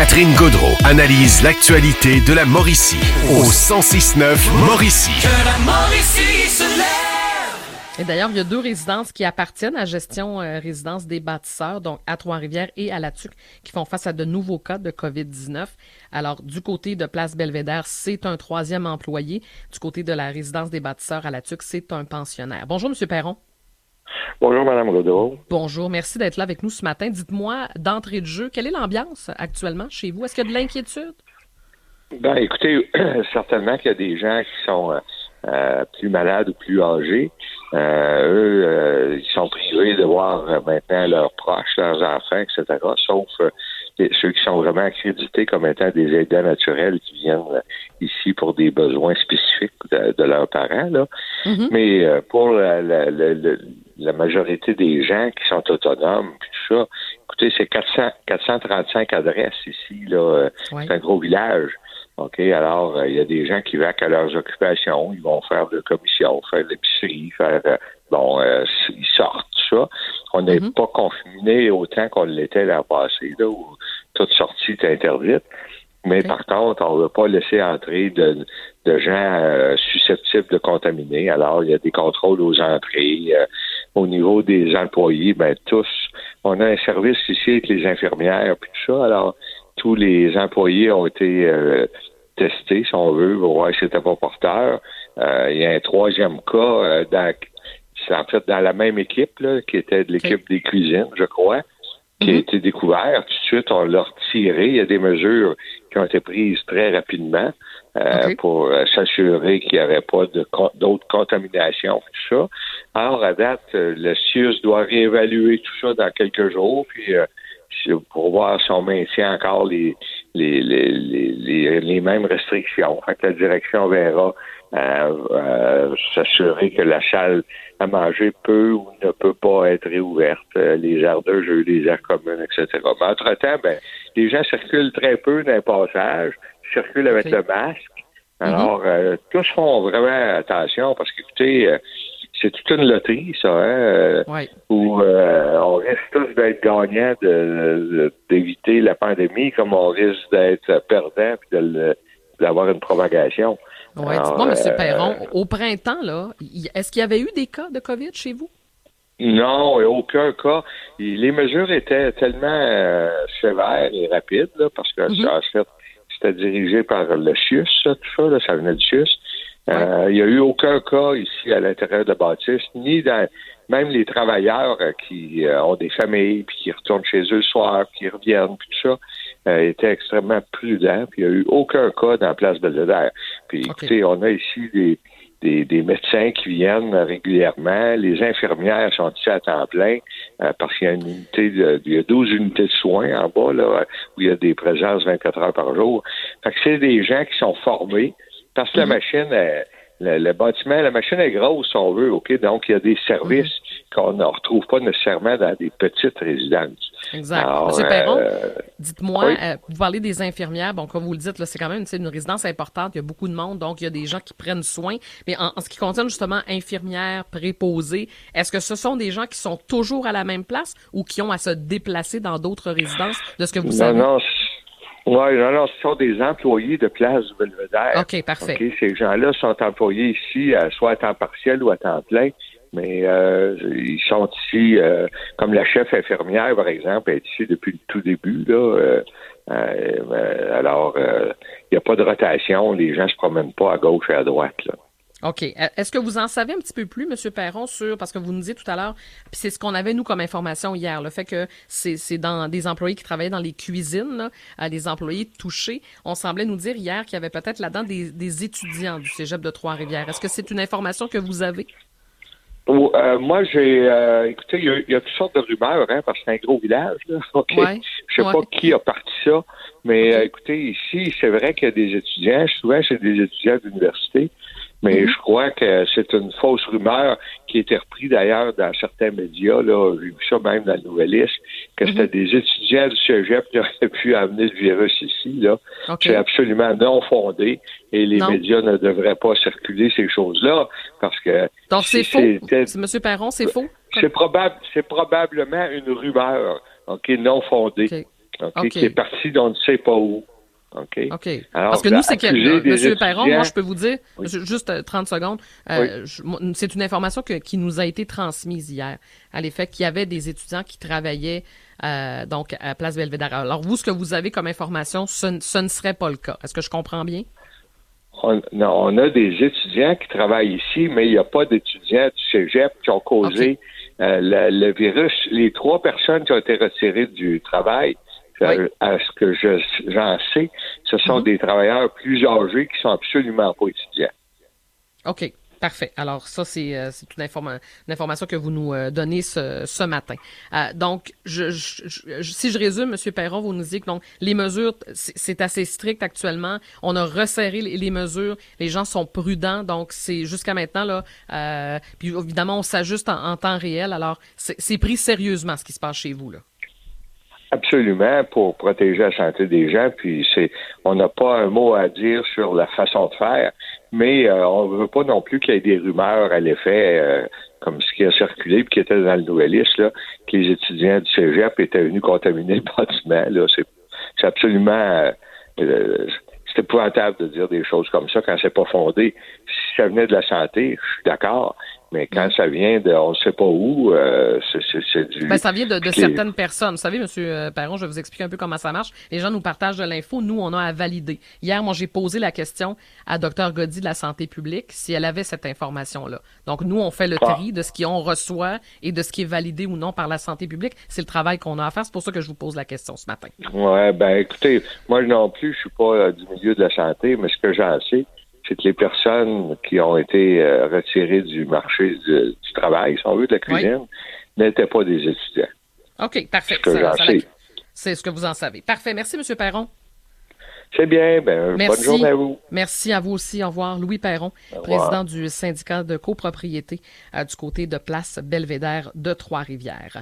Catherine Gaudreault analyse l'actualité de la Mauricie au 106.9 Mauricie. Que la Mauricie se lève! Et d'ailleurs, il y a 2 résidences qui appartiennent à Gestion Résidence des bâtisseurs, donc à Trois-Rivières et à La Tuque, qui font face à de nouveaux cas de COVID-19. Alors, du côté de Place Belvédère, c'est un 3e employé. Du côté de la résidence des bâtisseurs à La Tuque, c'est un pensionnaire. Bonjour, M. Perron. Bonjour, Mme Gaudreault. Bonjour, merci d'être là avec nous ce matin. Dites-moi, d'entrée de jeu, quelle est l'ambiance actuellement chez vous? Est-ce qu'il y a de l'inquiétude? Ben, écoutez, certainement qu'il y a des gens qui sont plus malades ou plus âgés. Eux, ils sont privés de voir maintenant leurs proches, leurs enfants, etc., sauf ceux qui sont vraiment accrédités comme étant des aidants naturels qui viennent ici pour des besoins spécifiques de leurs parents. Là. Mm-hmm. Mais pour la majorité des gens qui sont autonomes, puis tout ça, écoutez, c'est 435 adresses ici, là. Ouais. C'est un gros village. OK, alors, il y a des gens qui vaquent à leurs occupations, ils vont faire de commissions, faire de l'épicerie, ils sortent, tout ça. On n'est pas confiné autant qu'on l'était l'an passé, là, où toute sortie est interdite. Mais par contre, on ne veut pas laisser entrer de gens susceptibles de contaminer. Alors, il y a des contrôles aux entrées. Au niveau des employés, tous. On a un service ici avec les infirmières, puis tout ça. Alors, tous les employés ont été testés, si on veut, pour voir si c'était pas porteur. Il y a un 3e cas dans la même équipe, là, qui était de l'équipe des cuisines, je crois, qui a été découvert. Tout de suite, on l'a retiré. Il y a des mesures qui ont été prises très rapidement pour s'assurer qu'il n'y avait pas d'autres contaminations, tout ça. Alors, à date, le CIUS doit réévaluer tout ça dans quelques jours, puis pour voir si on maintient encore les mêmes restrictions. Fait que la direction verra s'assurer que la salle à manger peut ou ne peut pas être réouverte, les aires de jeu, les aires communes, etc. Mais entre-temps, les gens circulent très peu dans les passages, circulent avec le masque. Alors, tous font vraiment attention parce qu'écoutez, c'est toute une loterie, ça, hein, où on risque tous d'être gagnants d'éviter la pandémie comme on risque d'être perdants puis d'avoir une propagation. Oui, dites-moi, M. Perron, au printemps, là, est-ce qu'il y avait eu des cas de COVID chez vous? Non, aucun cas. Les mesures étaient tellement sévères et rapides, là, parce que en fait, c'était dirigé par le CIUS, tout ça, là, ça venait du CIUS. Il n'y a eu aucun cas ici à l'intérieur de la bâtisse, ni même les travailleurs qui ont des familles, puis qui retournent chez eux le soir, puis qui reviennent, puis tout ça, étaient extrêmement prudents, puis il n'y a eu aucun cas dans la place Belvédère. Puis écoutez, on a ici des médecins qui viennent régulièrement, les infirmières sont ici à temps plein, parce qu'il y a il y a 12 unités de soins en bas, là, où il y a des présences 24 heures par jour. Fait que c'est des gens qui sont formés, parce que la machine, le bâtiment, la machine est grosse, si on veut, OK? Donc, il y a des services qu'on ne retrouve pas nécessairement dans des petites résidences. Exact. Alors, M. Perron, dites-moi, vous parlez des infirmières. Bon, comme vous le dites, là, c'est quand même une résidence importante. Il y a beaucoup de monde, donc il y a des gens qui prennent soin. Mais en ce qui concerne justement infirmières, préposées, est-ce que ce sont des gens qui sont toujours à la même place ou qui ont à se déplacer dans d'autres résidences, de ce que vous savez? Non, ce sont des employés de Place du Belvédère. OK, parfait. Okay, ces gens-là sont employés ici, soit à temps partiel ou à temps plein, mais ils sont ici, comme la chef infirmière, par exemple, est ici depuis le tout début, là. Alors, il n'y a pas de rotation, les gens ne se promènent pas à gauche et à droite, là. OK. Est-ce que vous en savez un petit peu plus, M. Perron, parce que vous nous disiez tout à l'heure, puis c'est ce qu'on avait, nous, comme information hier, le fait que c'est dans des employés qui travaillaient dans les cuisines, là, des employés touchés. On semblait nous dire hier qu'il y avait peut-être là-dedans des étudiants du cégep de Trois-Rivières. Est-ce que c'est une information que vous avez? Moi, écoutez, il y a toutes sortes de rumeurs, hein, parce que c'est un gros village, là. OK. Je sais pas qui a parti ça, mais écoutez, ici, c'est vrai qu'il y a des étudiants. Souvent, c'est des étudiants d'université. Mais je crois que c'est une fausse rumeur qui a été reprise d'ailleurs dans certains médias. Là, j'ai vu ça même dans le Nouvelliste, que c'était des étudiants du cégep qui auraient pu amener le virus ici. Là. C'est absolument non fondé et les médias ne devraient pas circuler ces choses-là parce que... Donc c'est faux? M. Perron, c'est faux? C'est probablement une rumeur non fondée. qui est parti d'on ne sait pas où. OK. Alors, parce que nous, c'est que, M. Perron, moi, je peux vous dire, juste 30 secondes, c'est une information qui nous a été transmise hier, à l'effet qu'il y avait des étudiants qui travaillaient donc à Place Belvédère. Alors, vous, ce que vous avez comme information, ce ne serait pas le cas. Est-ce que je comprends bien? On a des étudiants qui travaillent ici, mais il n'y a pas d'étudiants du cégep qui ont causé le virus. Les 3 personnes qui ont été retirées du travail, à ce que j'en sais, ce sont des travailleurs plus âgés qui sont absolument pas étudiants. OK. Parfait. Alors, ça, c'est une information que vous nous donnez ce matin. Donc, si je résume, M. Perron, vous nous dites que donc, les mesures, c'est assez strict actuellement. On a resserré les mesures. Les gens sont prudents. Donc, c'est jusqu'à maintenant, là. Puis, évidemment, on s'ajuste en temps réel. Alors, c'est pris sérieusement ce qui se passe chez vous, là. Absolument, pour protéger la santé des gens. Puis on n'a pas un mot à dire sur la façon de faire, mais on ne veut pas non plus qu'il y ait des rumeurs à l'effet, comme ce qui a circulé puis qui était dans le Nouvelliste, là, que les étudiants du cégep étaient venus contaminer le bâtiment. Là, c'est absolument c'est épouvantable de dire des choses comme ça quand c'est pas fondé. Si ça venait de la santé, je suis d'accord. Mais quand ça vient de on ne sait pas où, c'est du... Ça vient de certaines personnes. Vous savez, M. Perron, je vais vous expliquer un peu comment ça marche. Les gens nous partagent de l'info. Nous, on a à valider. Hier, moi, j'ai posé la question à Dr Gaudy de la santé publique si elle avait cette information-là. Donc, nous, on fait le tri de ce qu'on reçoit et de ce qui est validé ou non par la santé publique. C'est le travail qu'on a à faire. C'est pour ça que je vous pose la question ce matin. Ouais, écoutez, moi non plus, je suis pas du milieu de la santé, mais ce que j'en sais, c'est que les personnes qui ont été retirées du marché du travail, si on veut, de la cuisine, n'étaient pas des étudiants. OK, parfait. C'est ce que vous en savez. Parfait. Merci, M. Perron. C'est bien. Bonne journée à vous. Merci à vous aussi. Au revoir. Louis Perron, président du syndicat de copropriété du côté de Place Belvédère de Trois-Rivières.